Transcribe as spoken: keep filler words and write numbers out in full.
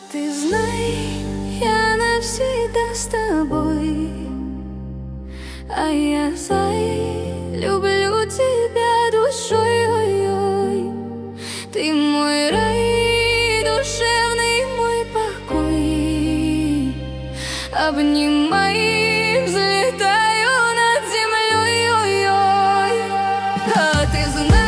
ты знай, я навсегда с тобой, а я, зай, люблю тебя душой. Ой-ой. Ты мой рай, душевный мой покой. Обнимай, взлетаю над землей. Ой-ой. А ты знаешь,